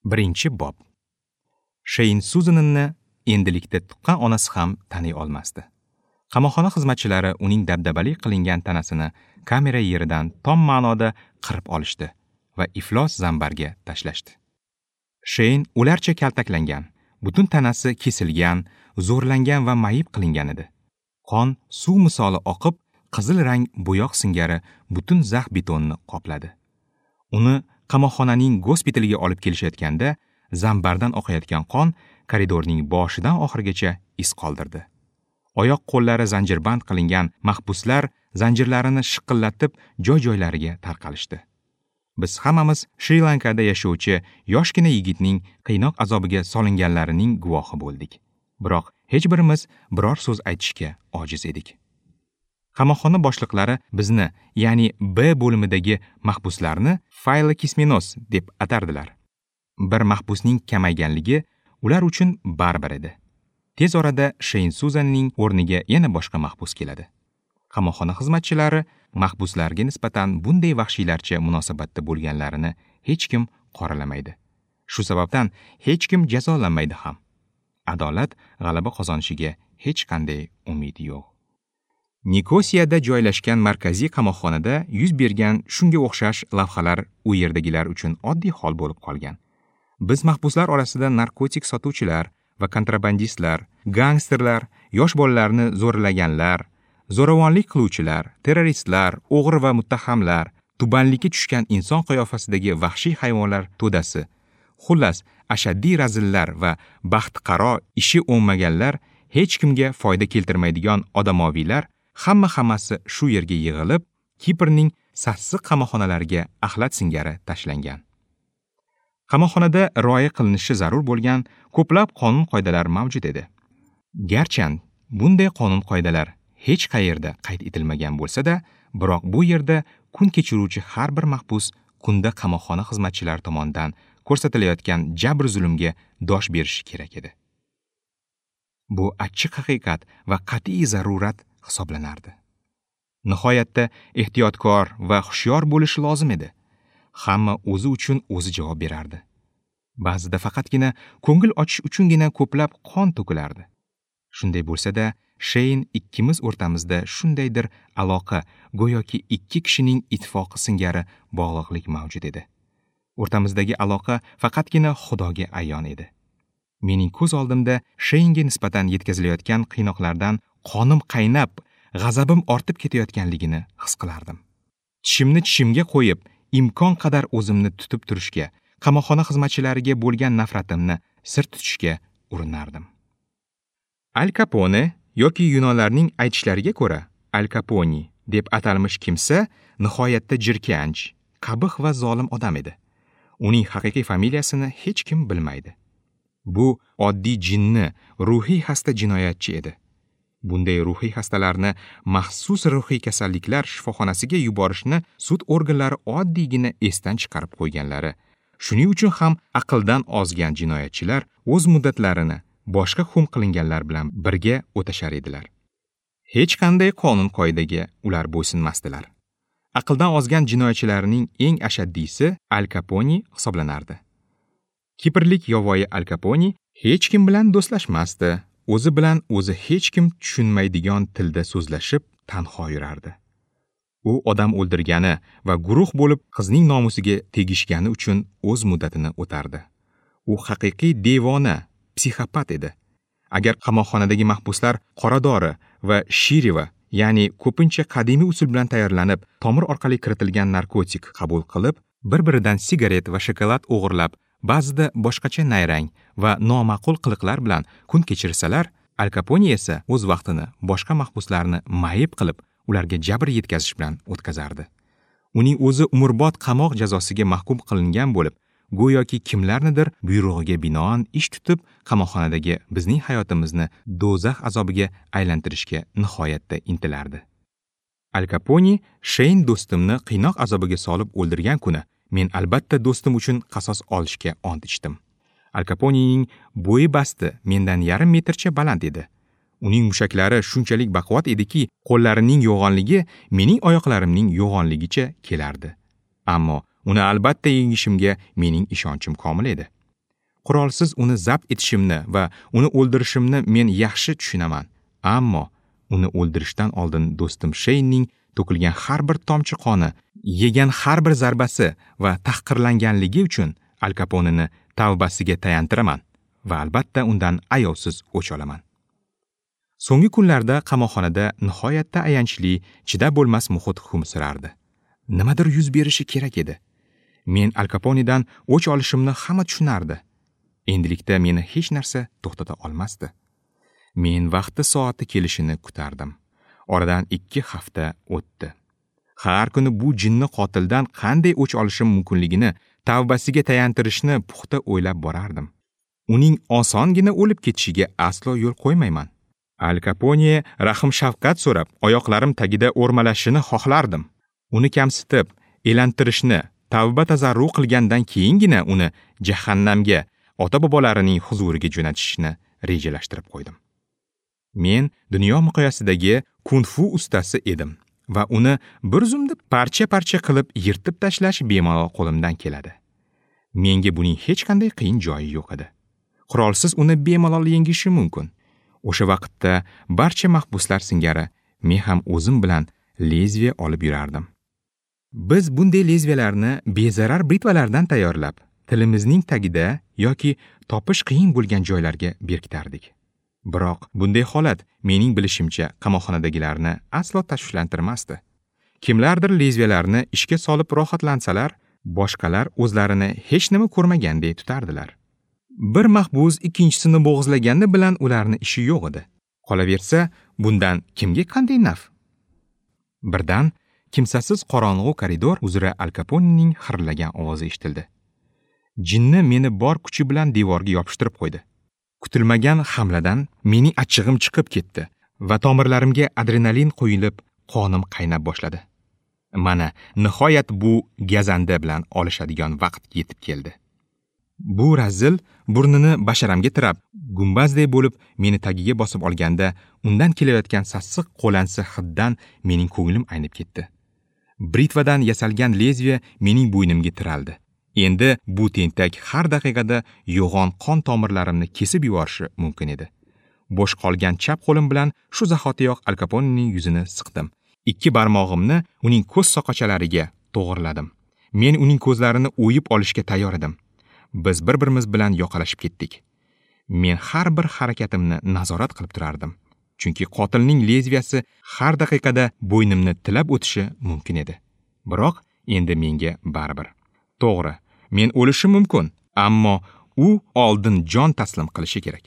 Birinchi bob. Sheyn Suzanni endilikda tuqqan onasi ham taniy olmasdi. Qamoqxona xizmatchilari uning dabdabali qilingan tanasini kamera yeridan tom ma'noda qirib olishdi va iflos zambarga tashlashdi. Sheyn ularcha kaltaklangan, butun tanasi kesilgan, zo'rlangan va mayib qilingan edi. Qon suv misoli oqib, qizil rang bo'yoq singari butun zax betonni qopladi. Uni qamoqxonaning gospitaliga olib kelishayotganda, zambardan oqayotgan qon koridorning boshidan oxirigacha iz qoldirdi. Oyoq-qo'llari zanjirband qilingan mahbuslar zanjirlarini shiqillatib joy-joylariga tarqalishdi. Biz hammamiz Shri-Lankada yashovchi yoshgina yigitning qiynoq azobiga solinganlarining guvohi bo'ldik. Biroq hech birimiz biror so'z aytishga ojiz edik. Qamoqxona boshliqlari bizni, ya'ni B bo'limidagi mahbuslarni faylokismenos deb atardilar. Bir mahbusning kamayganligi ular uchun baribir edi. Tez orada Sheyn Suzanning o'rniga yana boshqa mahbus keladi. Qamoqxona xizmatchilari mahbuslarga nisbatan bunday vahshiylarcha munosabatda bo'lganlarini hech kim qoralamaydi. Shu sababdan hech kim jazolanmaydi ham. Adolat g'alaba qozonishiga hech qanday umid yo'q. Nikosiyada joylashgan markaziy qamoqxonada yuz bergan shunga o'xshash lavhalar u yerdagilar uchun oddiy hol bo'lib qolgan. Biz mahbuslar orasida narkotik sotuvchilar va kontrabandistlar, gangsterlar, yosh bolalarni zo'rlaganlar, zo'ravonlik qiluvchilar, terroristlar, o'g'ri va muttahamlar, tubanlikka tushgan inson qiyofasidagi vahshiy hayvonlar to'dasi, xullas, ashaddiy razillar va baxtiqaro ishi o'ngmaganlar, hech kimga foyda keltirmaydigan odamoviylar hammasi shu yerga yig'ilib, Kiprning sassiq qamoqxonalariga axlat singari tashlangan. Qamoqxonada rioya qilinishi zarur bo'lgan ko'plab qonun-qoidalar mavjud edi. Garchi bunday qonun-qoidalar hech qayerda qayd etilmagan bo'lsa-da, biroq bu yerda kun kechiruvchi har bir mahbus kunda qamoqxona xizmatchilari tomonidan ko'rsatilayotgan jabr-zulmga dosh berishi kerak edi. Bu achchiq haqiqat va qat'iy zarurat hisoblanardi. Nihoyatda ehtiyotkor va hushyor bo'lishi lozim edi. Hamma o'zi uchun o'zi javob berardi. Ba'zida faqatgina ko'ngil ochish uchungina ko'plab qon to'kilardi. Shunday bo'lsa-da, Sheyn ikkimiz o'rtamizda shundaydir aloqa, go'yoki ikki kishining ittifoqi singari bog'liqlik mavjud edi. O'rtamizdagi aloqa faqatgina Xudoga ayon edi. Mening ko'z oldimda Sheynga nisbatan yetkazilayotgan qiynoqlardan qonim qaynab, g'azabim ortib ketayotganligini his qilardim. Tishimni tishimga qo'yib, imkon qadar o'zimni tutib turishga, qamoqxona xizmatchilariga bo'lgan nafratimni sir tutishga urinardim. Al Capone yoki yunonlarning aytishlariga ko'ra, Al Capone deb atalmish kimsa nihoyatda jirkanch, qabih va zolim odam edi. Uning haqiqiy familiyasini hech kim bilmaydi. Bu oddiy jinni, ruhiy xasta jinoyatchi edi. Bunday ruhiy xastalarni maxsus ruhiy kasalliklar shifoxonasiga yuborishni sud organlari oddiygina esdan chiqarib qo'yganlari. Shuning uchun ham aqldan ozgan jinoyatchilar o'z muddatlarini boshqa hukm qilinganlar bilan birga o'tashar edilar. Hech qanday qonun-qoidaga ular bo'ysunmasdilar. Aqldan ozgan jinoyatchilarning eng ashaddiysi Al Capone hisoblanardi. Kiprlik yovvoyi Al Capone hech kim bilan do'stlashmasdi. O'zi bilan o'zi hech kim tushunmaydigan tilda so'zlashib, tanho yurardi. U odam o'ldirgani va guruh bo'lib qizning nomusiga tegishgani uchun o'z muddatini o'tardi. U haqiqiy devona, psixopat edi. Agar qamoqxonadagi mahbuslar qoradori va shiriva, ya'ni ko'pincha qadimiy usul bilan tayyorlanib, tomir orqali kiritilgan narkotik qabul qilib, bir-biridan sigaret va shokolad o'g'irlab, ba'zida boshqacha nayrang va noma'qul qiliqlar bilan kun kechirsalar, Al Capone esa o'z vaqtini boshqa mahbuslarni mayib qilib, ularga jabr yetkazish bilan o'tkazardi. Uning o'zi umrbod qamoq jazosiga mahkum qilingan bo'lib, go'yoki kimlarnidir buyrug'iga binoan ish tutib, qamoqxonadagi bizning hayotimizni do'zax azobiga aylantirishga nihoyatda intilardi. Al Capone Sheyn do'stimni qiynoq azobiga solib o'ldirgan kuni men albatta do'stim uchun qasos olishga ont ichdim. Al Caponening bo'yi basti mendan yarim metrcha baland edi. Uning mushaklari shunchalik baquvvat ediki, qo'llarining yo'g'onligi mening oyoqlarimning yo'g'onligicha kelardi. Ammo uni albatta yengishimga mening ishonchim komil edi. Qurolsiz uni zabt etishimni va uni o'ldirishimni men yaxshi tushunaman. Ammo uni o'ldirishdan oldin do'stim Sheynning to'kilgan har bir tomchi qoni, yegan har bir zarbasi va tahqirlanganligi uchun Al Kaponeni tavbasiga tayantiraman va albatta undan ayovsiz o'ch olaman. So'nggi kunlarda qamoqxonada nihoyatda ayanchli, chidab bo'lmas muhit hukm surardi. Nimadir yuz berishi kerak edi. Men Al Kaponedan o'ch olishimni hamma tushunardi. Endilikda meni hech narsa to'xtata olmasdi. Men vaqti soati kelishini kutardim. Oradan 2 hafta o'tdi. Har kuni bu jinni qotildan qanday o'ch olishim mumkinligini, tavbasiga tayantirishni puxta o'ylab borardim. Uning osongina o'lib ketishiga aslo yo'l qo'ymayman. Al Kapone rahim shafqat so'rab, oyoqlarim tagida o'rmalashini xohlardim. Uni kamsitib, elantirishni, tavba tazarru qilgandan keyingina uni jahannamga, ota-bobolarining huzuriga jo'natishni rejalashtirib qo'ydim. Men dunyo miqyosidagi kung-fu ustasi edim va uni bir zumda parcha-parcha qilib yirtib tashlash bemalol qo'limdan keladi. Menga buning hech qanday qiyin joyi yo'q edi. Qurolsiz uni bemalol yengishim mumkin. O'sha vaqtda barcha mahbuslar singari men ham o'zim bilan lezviya olib yurardim. Biz bunday lezviyalarni bezarar britvalardan tayyorlab, tilimizning tagida yoki topish qiyin bo'lgan joylarga berkitardik. Biroq bunday holat mening bilishimcha qamoqxonadagilarni aslo tashvishlantirmasdi. Kimlardir lezviyalarni ishga solib rohatlansalar, boshqalar o'zlarini hech nima ko'rmagandek tutardilar. Bir mahbus ikkinchisini bo'g'izlagani bilan ularni ishi yo'q edi. Qolaversa, bundan kimga qanday naf? Birdan kimsasiz qorong'u koridor uzra Al Kaponening xirlagan ovozi eshitildi. Jinni meni bor kuchi bilan devorga yopishtirib qo'ydi. Kutilmagan hamladan mening achchig'im chiqib ketdi va tomirlarimga adrenalin qo'yilib, qonim qaynab boshladi. Mana, nihoyat bu gazanda bilan olishadigan vaqt yetib keldi. Bu razil burnini basharamga tirab, gumbazday bo'lib meni tagiga bosib olganda, undan kelayotgan sassiq qo'lansi hiddan mening ko'nglim aynib ketdi. Britvadan yasalgan lezviya mening bo'ynimga tiraldi. Endi bu tentak har daqiqada yo'g'on qon tomirlarimni kesib yuborishi mumkin edi. Bo'sh qolgan chap qo'lim bilan shu zahotiyoq Al Kaponening yuzini siqdim. 2 barmog'imni uning ko'z soqochalariga to'g'irladim. Men uning ko'zlarini o'yib olishga tayyor edim. Biz bir-birimiz bilan yoqalashib ketdik. Men har bir harakatimni nazorat qilib turardim. Chunki qotilning lezviyasi har daqiqada bo'ynimni tilab o'tishi mumkin edi. Biroq endi menga baribir. To'g'ri, men o'lishim mumkin, ammo u oldin jon taslim qilishi kerak.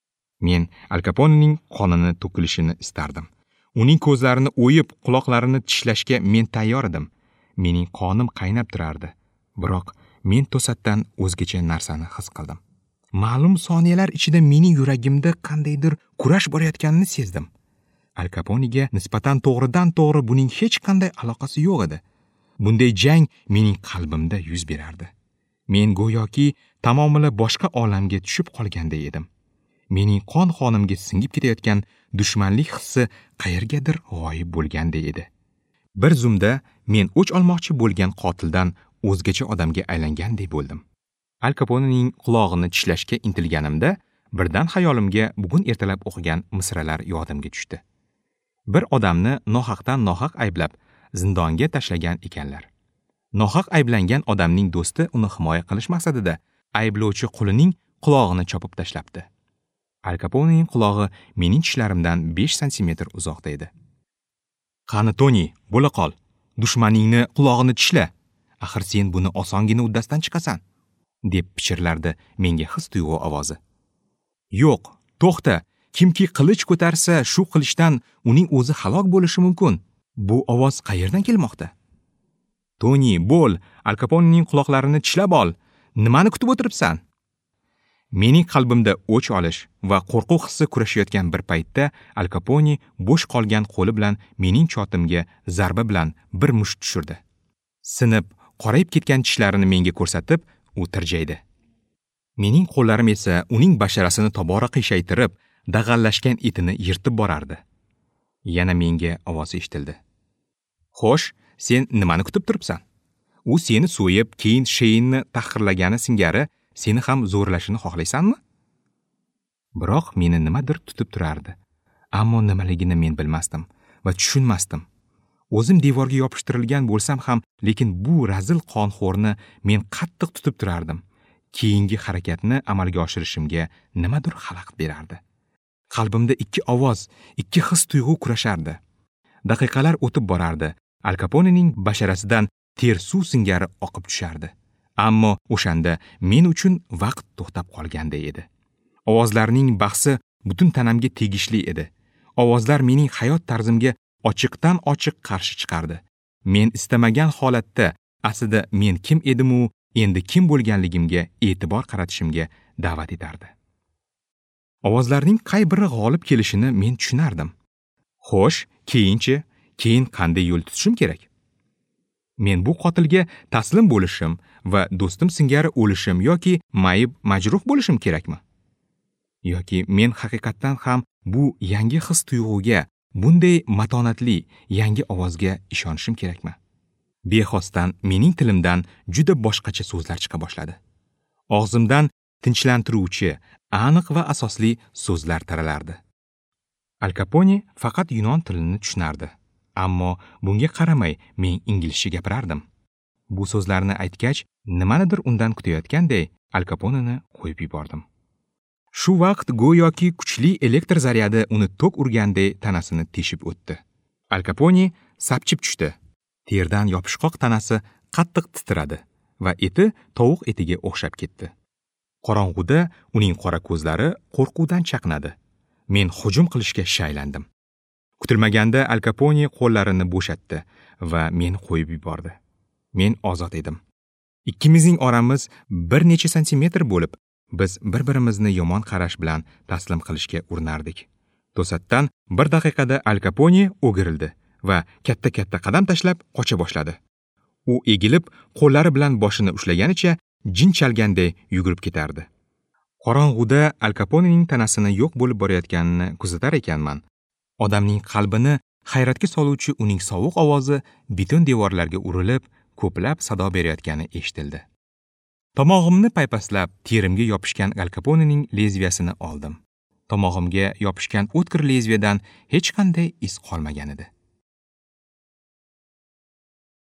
Men Al Kaponening qonini to'kilishini istardim. Uning ko'zlarini o'yib, quloqlarini tishlashga men tayyor edim. Mening qonim qaynab turardi. Biroq men to'satdan o'zgacha narsani his qildim. Ma'lum soniyalar ichida mening yuragimda qandaydir kurash borayotganini sezdim. Al Kaponega nisbatan to'g'ridan-to'g'ri buning hech qanday aloqasi yo'q edi. Bunday jang mening qalbimda yuz berardi. Men go'yoki tamomila boshqa olamga tushib qolganday edim. Mening qon-qonimga singib ketayotgan dushmanlik hissi qayergadir g'oyib bo'lganday edi. Bir zumda men o'ch olmoqchi bo'lgan qotildan o'zgacha odamga aylangandek bo'ldim. Al Kaponening qulog'ini tishlashga intilganimda, birdan xayolimga bugun ertalab o'qigan misralar yodimga tushdi. Bir odamni nohaqdan nohaq ayblab, zindonga tashlagan ekanlar. Nohaq ayblangan odamning do'sti uni himoya qilish maqsadida ayblovchi qulining qulog'ini chopib tashlabdi. Al Kaponening qulog'i mening tishlarimdan 5 santimetr uzoqda edi. "Qani Toni, bo'la qol. Dushmaningni qulog'ini tishla. Axir sen buni osongina uddasidan chiqasan", deb pichirlardi menga his tuyg'u ovozi. "Yo'q, to'xta. Kimki qilich ko'tarsa, shu qilichdan uning o'zi halok bo'lishi mumkin. Bu ovoz qayerdan kelmoqda?" "Toni, bo'l. Al Kaponening quloqlarini tishlab ol. Nimani kutib o'tiribsan?" Mening qalbimda o'ch olish va qo'rquv hissi kurashayotgan bir paytda Al Kapone bo'sh qolgan qo'li bilan mening chotimga zarba bilan bir musht tushirdi. Sinib, qorayib ketgan tishlarini menga ko'rsatib, u tirjaydi. Mening qo'llarim esa uning basharasini tobora qiyshaytirib, dag'allashgan etini yirtib borardi. Yana menga ovoz eshitildi. "Xo'sh, sen nimani kutib turibsan? U seni so'yib, keyin Sheynni tahqirlagani singari seni ham zo'rlashini xohlaysanmi? Biroq meni nimadir tutib turardi. Ammo nimaligini men bilmasdim va tushunmasdim. O'zim devorga yopishtirilgan bo'lsam ham, lekin bu razil qonxo'rni men qattiq tutib turardim. Keyingi harakatni amalga oshirishimga nimadir xalaqit berardi. Qalbimda ikki ovoz, ikki his-tuyg'u kurashardi. Daqiqalar o'tib borardi. Al Kaponening basharasidan ter suv singari oqib tushardi. Ammo o'shanda men uchun vaqt to'xtab qolganday edi. Ovozlarning bahsi butun tanamga tegishli edi. Ovozlar mening hayot tarzimga ochiqdan ochiq qarshi chiqardi. Men istamagan holatda aslida men kim edim-u, endi kim bo'lganligimga e'tibor qaratishimga da'vat etardi. Ovozlarning qay biri g'olib kelishini men tushunardim. Xo'sh, keyin qanday yo'l tutishim kerak? Men bu qotilga taslim bo'lishim va do'stim singari o'lishim yoki majruh bo'lishim kerakmi? Yoki men haqiqatdan ham bu yangi his-tuyg'uga, bunday matonatli yangi ovozga ishonishim kerakmi? Bexosdan mening tilimdan juda boshqacha so'zlar chiqa boshladi. Og'zimdan tinchlantiruvchi, aniq va asosli so'zlar taralardi. Al Kapone faqat yunon tilini tushunardi, ammo bunga qaramay men inglizcha gapirardim. Bu so'zlarni aytgach, nimanidir undan kutayotganday Al Kaponeni qo'yib yubordim. Shu vaqt go'yoki kuchli elektr zaryadi uni tok urganday tanasini teshib o'tdi. Al Kapone sapchib tushdi. Terdan yopishqoq tanasi qattiq titradi va eti tovuq etiga o'xshab ketdi. Qorong'uda uning qora ko'zlari qo'rquvdan chaqnadi. Men hujum qilishga shaylandim. Kutilmaganda Al Kapone qo'llarini bo'shatdi va meni qo'yib yubordi. Men ozod edim. Ikkimizning oramiz bir necha santimetr bo'lib, biz bir-birimizni yomon qarash bilan taslim qilishga urinardik. To'satdan bir daqiqada Al Kapone o'girildi va katta-katta qadam tashlab qocha boshladi. U egilib, qo'llari bilan boshini ushlaganicha jin chalganday yugurib ketardi. Qorong'uda Al Kaponening tanasini yo'q bo'lib borayotganini kuzatar ekanman. Odamning qalbini hayratga soluvchi uning sovuq ovozi beton devorlarga urilib, ko'plab sado berayotgani eshitildi. Tomog'imni paypaslab terimga yopishgan Al Kaponening lezviyasini oldim. Tomog'imga yopishgan o'tkir lezviyadan hech qanday iz qolmagan edi.